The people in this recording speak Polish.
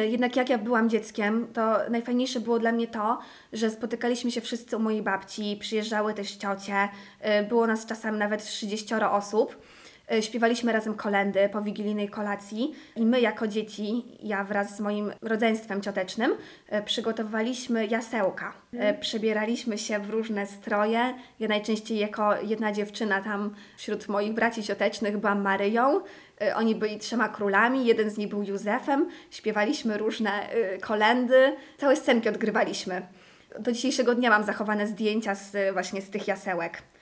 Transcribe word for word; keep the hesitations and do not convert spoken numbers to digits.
Jednak jak ja byłam dzieckiem, to najfajniejsze było dla mnie to, że spotykaliśmy się wszyscy u mojej babci, przyjeżdżały też ciocie, było nas czasem nawet trzydzieścioro osób. Śpiewaliśmy razem kolędy po wigilijnej kolacji i my jako dzieci, ja wraz z moim rodzeństwem ciotecznym, przygotowaliśmy jasełka. Przebieraliśmy się w różne stroje. Ja najczęściej jako jedna dziewczyna tam wśród moich braci ciotecznych byłam Maryją. Oni byli trzema królami, jeden z nich był Józefem. Śpiewaliśmy różne kolędy, całe scenki odgrywaliśmy. Do dzisiejszego dnia mam zachowane zdjęcia z, właśnie z tych jasełek.